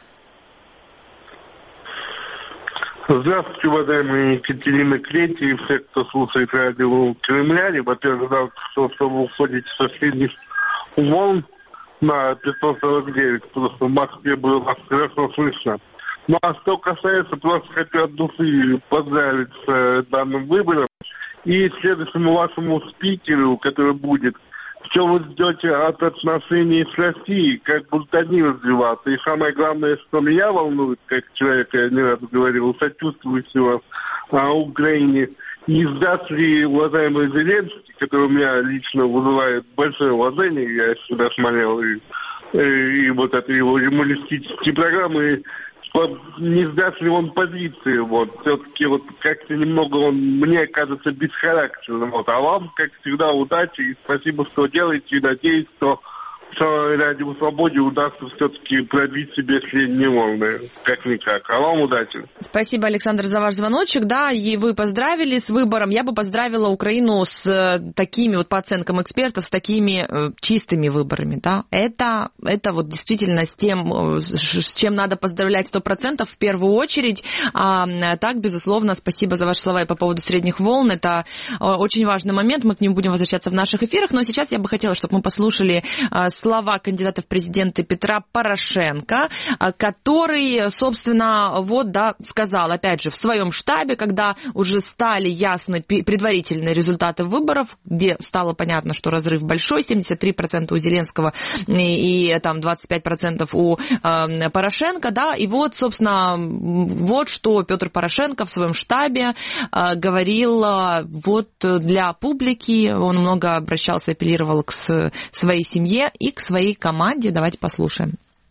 Здравствуйте, уважаемые Екатерина Крети и все, кто слушает радио Кремляне. Во-первых, да, что, что вы уходите со средних волн на пятьсот сорок девять, потому что в Москве было вас хорошо слышно. Ну, а что касается, просто хочу от души поздравить с э, данным выбором. И следующему вашему спикеру, который будет, что вы ждете от отношений с Россией, как будут они развиваться. И самое главное, что меня волнует, как человека, я не раз говорил, сочувствующего а, Украине, не сдаст ли уважаемый Зеленский, который у меня лично вызывает большое уважение, я всегда смотрел, и, и, и вот это его юмористические программы, не сдаст ли он позиции, вот, все-таки вот как-то немного он, мне кажется, бесхарактерным, вот, а вам, как всегда, удачи и спасибо, что делаете, и надеюсь, что Радио Свободе удастся все-таки продлить себе средние волны, как-никак. А вам удачи. Спасибо, Александр, за ваш звоночек. Да, и вы поздравили с выбором. Я бы поздравила Украину с такими, вот по оценкам экспертов, с такими э, чистыми выборами. Да? Это, это вот действительно с тем, с чем надо поздравлять сто процентов в первую очередь. А, так, безусловно, спасибо за ваши слова и по поводу средних волн. Это очень важный момент. Мы к ним будем возвращаться в наших эфирах. Но сейчас я бы хотела, чтобы мы послушали слова кандидата в президенты Петра Порошенко, который, собственно, вот, да, сказал, опять же, в своем штабе, когда уже стали ясны предварительные результаты выборов, где стало понятно, что разрыв большой, семьдесят три процента у Зеленского и, и там двадцать пять процентов у э, Порошенко, да, и вот, собственно, вот что Петр Порошенко в своем штабе э, говорил э, вот для публики, он много обращался, апеллировал к с, своей семье и к своей команді. Давайте послухаємо.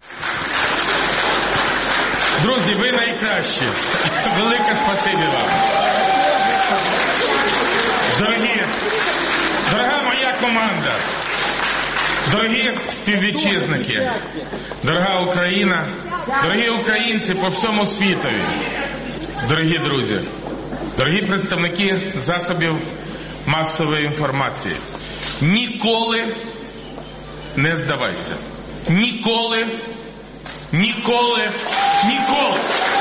Друзі, ви найкращі. Велике спасибі вам. Дорогі, дорога моя команда, Дорогі співвітчизники, дорога Україна, дорогі українці по всьому світові, дорогі друзі, дорогі представники засобів масової інформації, ніколи не здавайся. Ніколи, ніколи, ніколи.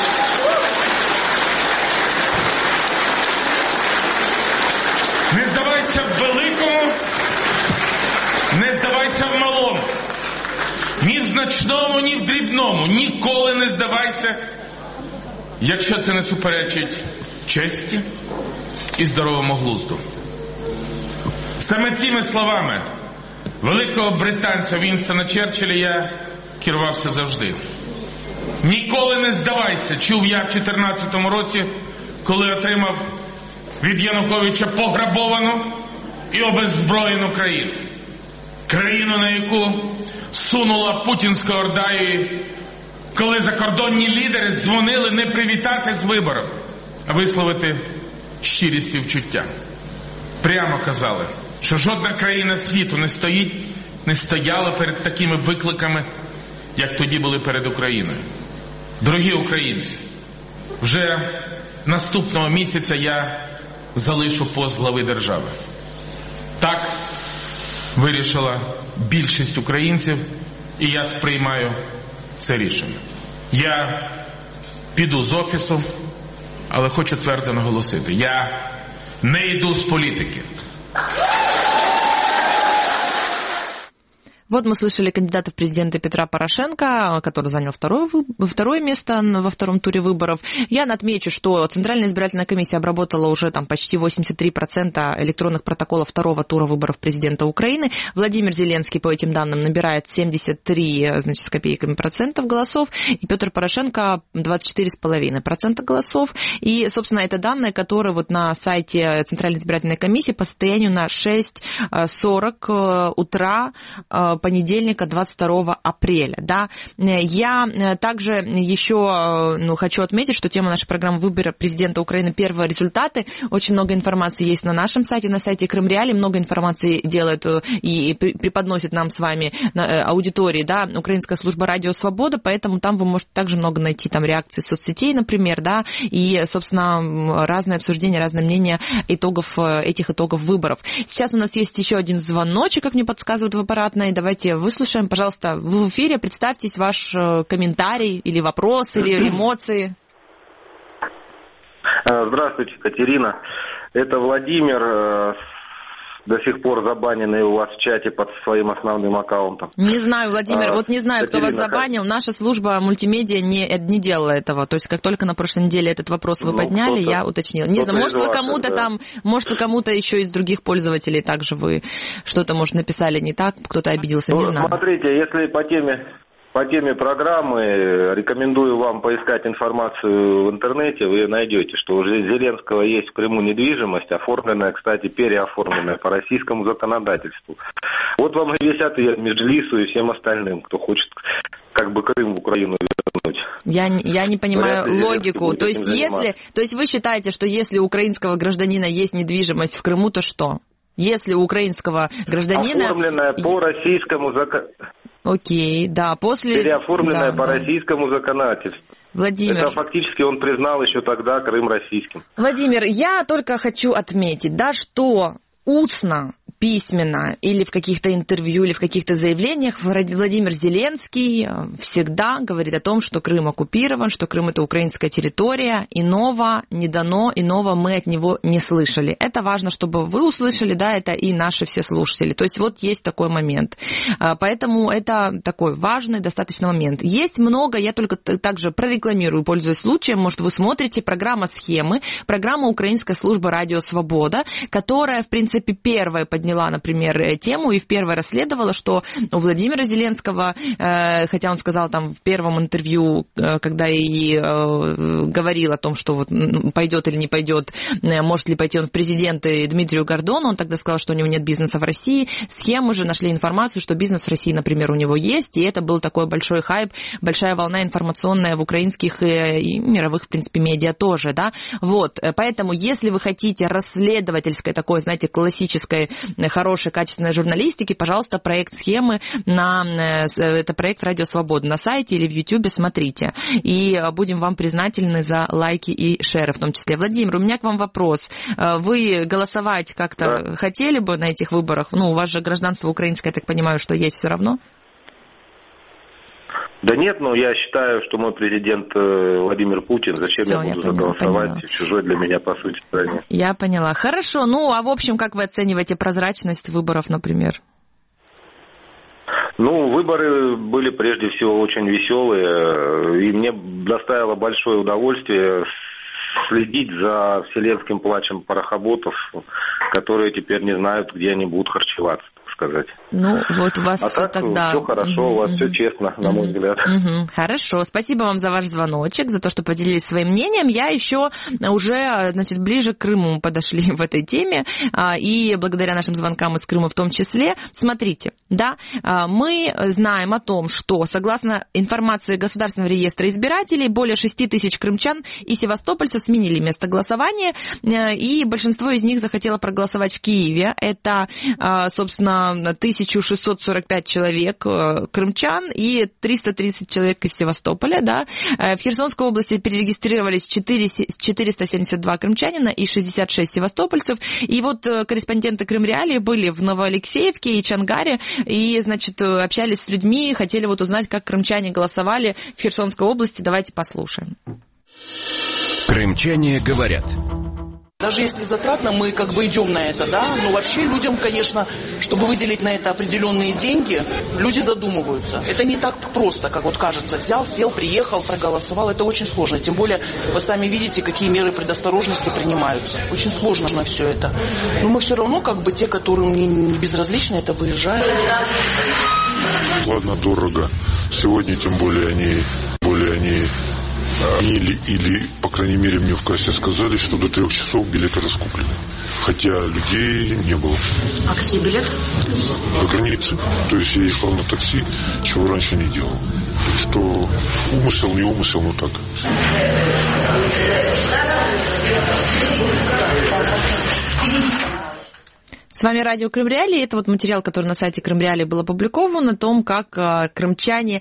Не здавайся в великому, не здавайся в малому. Ні в значному, ні в дрібному. Ніколи не здавайся, якщо це не суперечить честі і здоровому глузду. Саме цими словами великого британця Вінстона Черчилля я керувався завжди. Ніколи не здавайся, чув я в чотирнадцятому році, коли отримав від Януковича пограбовану і обеззброєну країну. Країну, на яку сунула путінська орда, і коли закордонні лідери дзвонили не привітати з вибором, а висловити щирі співчуття. Прямо казали, що жодна країна світу не стоїть, не стояла перед такими викликами, як тоді були перед Україною. Дорогі українці, вже наступного місяця я залишу пост глави держави. Так вирішила більшість українців, і я сприймаю це рішення. Я піду з офісу, але хочу твердо наголосити, я не йду з політики. Вот мы слышали кандидата в президенты Петра Порошенко, который занял второе, второе место во втором туре выборов. Я отмечу, что Центральная избирательная комиссия обработала уже там почти восемьдесят три процента электронных протоколов второго тура выборов президента Украины. Владимир Зеленский, по этим данным, набирает семьдесят три, значит, с копейками процентов голосов, и Петр Порошенко двадцать четыре с половиной процента голосов. И, собственно, это данные, которые вот на сайте Центральной избирательной комиссии по состоянию на шесть сорок утра понедельника, двадцать второго апреля. Да. Я также еще ну, хочу отметить, что тема нашей программы «Выборы президента Украины. Первые результаты». Очень много информации есть на нашем сайте, на сайте Крым Реалии. Много информации делает и преподносит нам с вами аудитории, да, Украинская служба «Радио Свобода», поэтому там вы можете также много найти там реакции соцсетей, например, да, и, собственно, разные обсуждения, разные мнения итогов, этих итогов выборов. Сейчас у нас есть еще один звоночек, как мне подсказывают в аппаратной. Давайте выслушаем, пожалуйста, вы в эфире, представьтесь, ваш комментарий или вопрос, или эмоции. Здравствуйте, Катерина. Это Владимир, до сих пор забаненный у вас в чате под своим основным аккаунтом. Не знаю, Владимир, а, вот не знаю, Катерина, кто вас забанил. Наша служба мультимедиа не, не делала этого. То есть, как только на прошлой неделе этот вопрос вы ну, подняли, я уточнила. Не знаю, может, вы кому-то да. там, может, вы кому-то еще из других пользователей также вы что-то, может, написали не так, кто-то обиделся, ну, не знаю. Смотрите, если по теме... По теме программы рекомендую вам поискать информацию в интернете, вы найдете, что у Зеленского есть в Крыму недвижимость, оформленная, кстати, переоформленная по российскому законодательству. Вот вам и весь ответ Меджлису и всем остальным, кто хочет как бы Крым в Украину вернуть. Я, я не понимаю логику. То есть, если, то есть вы считаете, что если у украинского гражданина есть недвижимость в Крыму, то что? Если у украинского гражданина... Оформленная по российскому законодательству. Окей, да, после... Переоформленная да, по да. российскому законодательству. Владимир. Это фактически он признал еще тогда Крым российским. Владимир, я только хочу отметить, да, что устно, письменно или в каких-то интервью, или в каких-то заявлениях Владимир Зеленский всегда говорит о том, что Крым оккупирован, что Крым это украинская территория, иного не дано, иного мы от него не слышали. Это важно, чтобы вы услышали, да, это и наши все слушатели. То есть вот есть такой момент. Поэтому это такой важный достаточно момент. Есть много, я только также прорекламирую, пользуясь случаем, может, вы смотрите программа «Схемы», программа Украинской службы «Радио Свобода», которая, в принципе, первая подняла, например, тему и в первое расследовала, что у Владимира Зеленского, хотя он сказал там в первом интервью, когда и говорил о том, что вот пойдет или не пойдет, может ли пойти он в президенты Дмитрию Гордону, он тогда сказал, что у него нет бизнеса в России. Схемы же нашли информацию, что бизнес в России, например, у него есть, и это был такой большой хайп, большая волна информационная в украинских и мировых, в принципе, медиа тоже, да, вот, поэтому, если вы хотите расследовательской такой, знаете, классической хорошей, качественной журналистики, пожалуйста, проект схемы на это проект «Радио Свобода» на сайте или в Ютьюбе, смотрите. И будем вам признательны за лайки и шеры в том числе. Владимир, у меня к вам вопрос. Вы голосовать как-то да. хотели бы на этих выборах? Ну, у вас же гражданство украинское, я так понимаю, что есть все равно? Да нет, но я считаю, что мой президент Владимир Путин, зачем Всё, я буду я голосовать в чужой для меня, по сути, стране. Я поняла. Хорошо. Ну, а в общем, как вы оцениваете прозрачность выборов, например? Ну, выборы были прежде всего очень веселые, и мне доставило большое удовольствие следить за вселенским плачем парохоботов, которые теперь не знают, где они будут харчеваться, так сказать. Ну, вот у вас а все так, тогда... все хорошо, угу, у вас угу. все честно, на мой взгляд. Угу. Хорошо, спасибо вам за ваш звоночек, за то, что поделились своим мнением. Я еще уже, значит, ближе к Крыму подошли в этой теме, и благодаря нашим звонкам из Крыма в том числе. Смотрите, да, мы знаем о том, что, согласно информации Государственного реестра избирателей, более шести тысяч крымчан и севастопольцев сменили место голосования, и большинство из них захотело проголосовать в Киеве. Это, собственно, тысяча шестьсот сорок пять человек крымчан и триста тридцать человек из Севастополя, да. В Херсонской области перерегистрировались четыреста семьдесят два крымчанина и шестьдесят шесть севастопольцев. И вот корреспонденты Крым Реалии были в Новоалексеевке и Чангаре, и, значит, общались с людьми, хотели вот узнать, как крымчане голосовали в Херсонской области. Давайте послушаем. Крымчане говорят. Даже если затратно, мы как бы идем на это, да, но вообще людям, конечно, чтобы выделить на это определенные деньги, люди задумываются. Это не так просто, как вот кажется, взял, сел, приехал, проголосовал, это очень сложно. Тем более, вы сами видите, какие меры предосторожности принимаются. Очень сложно на все это. Но мы все равно, как бы, те, которым не безразлично, это выезжают. Ладно, дорого. Сегодня, тем более, они, более они... Или, или, по крайней мере, мне в кассе сказали, что до трех часов билеты раскуплены. Хотя людей не было. А какие билеты? До границы. То есть я ехал на такси, чего раньше не делал. Так что умысел, не умысел, но так. С вами радио Крым Реалии. Это вот материал, который на сайте Крым Реалии был опубликован, о том, как крымчане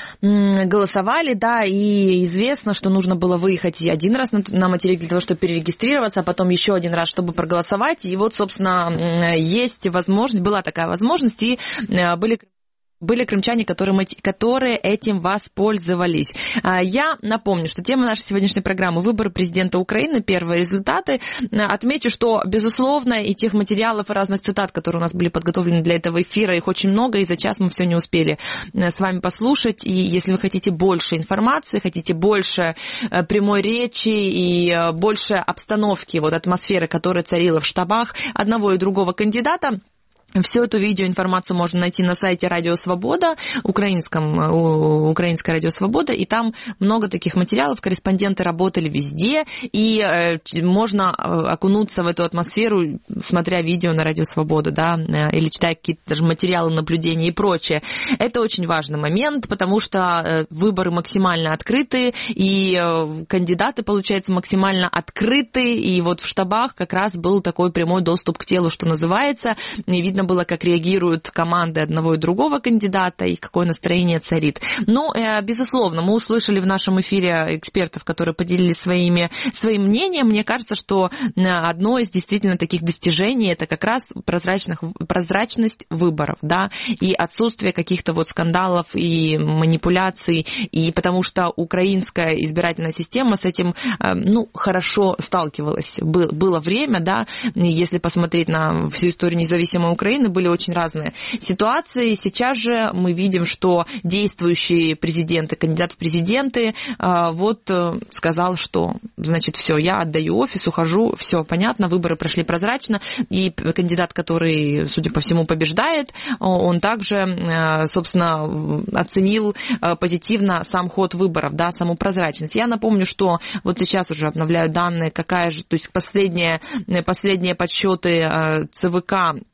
голосовали, да, и известно, что нужно было выехать один раз на материк для того, чтобы перерегистрироваться, а потом еще один раз, чтобы проголосовать. И вот, собственно, есть возможность, была такая возможность, и были... Были крымчане, которые, которые этим воспользовались. Я напомню, что тема нашей сегодняшней программы — выборы президента Украины, первые результаты. Отмечу, что, безусловно, и тех материалов, и разных цитат, которые у нас были подготовлены для этого эфира, их очень много, и за час мы все не успели с вами послушать. И если вы хотите больше информации, хотите больше прямой речи и больше обстановки, вот атмосферы, которая царила в штабах одного и другого кандидата, всю эту видеоинформацию можно найти на сайте Радио Свобода, украинском, украинское Радио Свобода, и там много таких материалов, корреспонденты работали везде, и можно окунуться в эту атмосферу, смотря видео на Радио Свобода, да, или читая какие-то даже материалы наблюдения и прочее. Это очень важный момент, потому что выборы максимально открыты, и кандидаты, получается, максимально открыты, и вот в штабах как раз был такой прямой доступ к телу, что называется, и видно было, как реагируют команды одного и другого кандидата и какое настроение царит. Ну, безусловно, мы услышали в нашем эфире экспертов, которые поделились своими, своим мнением. Мне кажется, что одно из действительно таких достижений — это как раз прозрачных, прозрачность выборов, да, и отсутствие каких-то вот скандалов и манипуляций, и потому что украинская избирательная система с этим, ну, хорошо сталкивалась. Было время, да, если посмотреть на всю историю независимой Украины, были очень разные ситуации. Сейчас же мы видим, что действующий президент и кандидат в президенты вот сказал, что, значит, все, я отдаю офис, ухожу, все понятно, выборы прошли прозрачно, и кандидат, который, судя по всему, побеждает, он также, собственно, оценил позитивно сам ход выборов, да, саму прозрачность. Я напомню, что вот сейчас уже обновляют данные, какая же, то есть последние, последние подсчеты ЦВК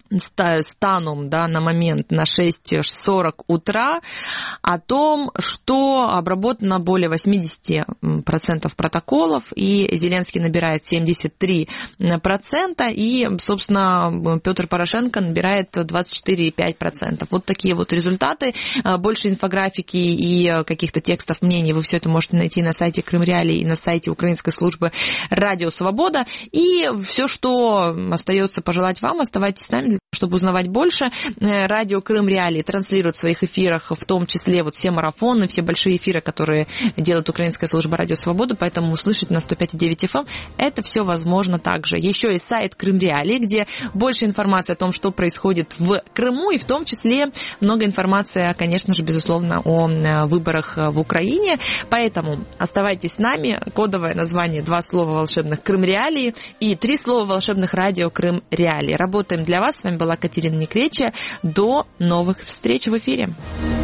станом, да, на момент на шесть сорок утра о том, что обработано более восемьдесят процентов протоколов, и Зеленский набирает семьдесят три процента, и, собственно, Петр Порошенко набирает двадцать четыре и пять десятых процента. Вот такие вот результаты. Больше инфографики и каких-то текстов, мнений вы все это можете найти на сайте Крым Реалии и на сайте украинской службы Радио Свобода. И все, что остается пожелать вам, оставайтесь с нами, чтобы узнавать больше. Радио Крым Реалии транслирует в своих эфирах, в том числе вот все марафоны, все большие эфиры, которые делает украинская служба Радио Свобода, поэтому услышать на сто пять и девять эф эм это все возможно также. Еще и сайт Крым Реалии, где больше информации о том, что происходит в Крыму, и в том числе много информации, конечно же, безусловно, о выборах в Украине. Поэтому оставайтесь с нами. Кодовое название два слова волшебных Крым Реалии и три слова волшебных радио Крым Реалии. Работаем для вас. С вами была Катерина Некречия. До новых встреч в эфире.